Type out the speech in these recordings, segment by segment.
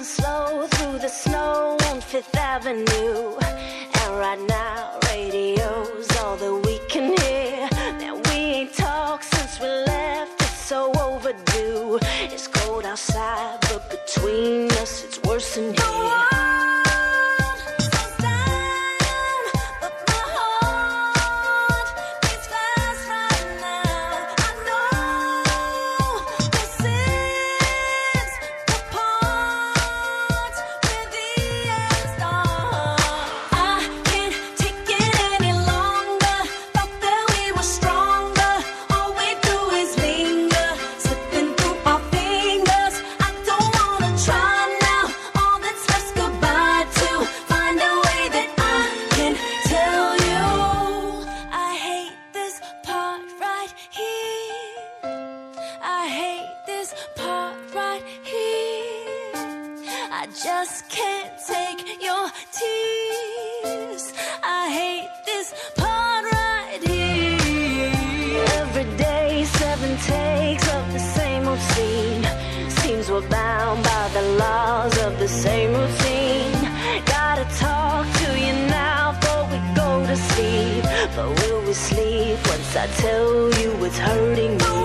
slow through the snow on Fifth Avenue. And right now, radio's all that we can hear. Now we ain't talked since we left, it's so overdue. It's cold outside, but between us, it's worse than here. I just can't take your tears. I hate this part right here. Every day, 7 takes of the same old scene. Seems we're bound by the laws of the same routine. Gotta talk to you now before we go to sleep. But will we sleep once I tell you it's hurting me?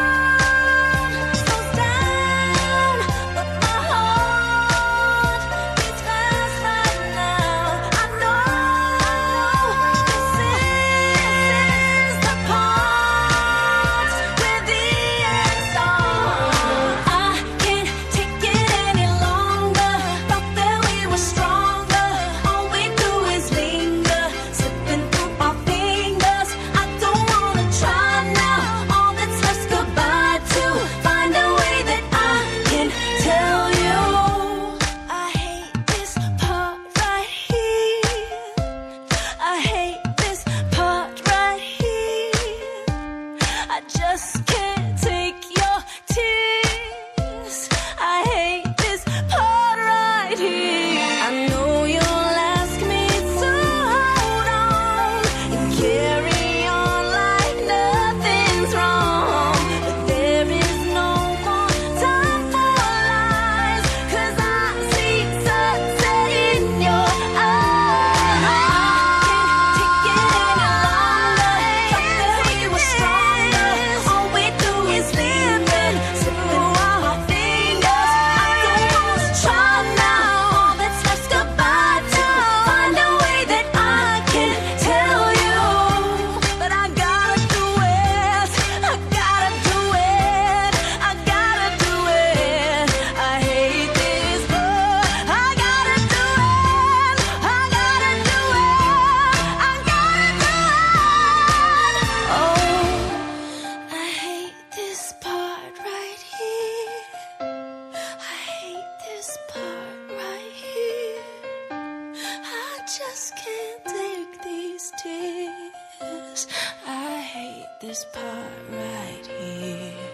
I just can't take your tears. I hate this part right here. I know you'll ask me to hold on and carry on like nothing's wrong. But there is no more time for lies, 'cause I see sunset in your eyes. I can't take it any longer. Thought that we were stronger. All we do is living, slipping through our fingers. I don't wanna try now. All that's left's goodbye to find a way that I can tell you. But I gotta do it. I gotta do it. I gotta do it. I hate this, but I gotta do it. I gotta do it. I gotta do it. Oh, I hate this part right here. I hate this part right here. I just can't take these tears. I hate this part right here.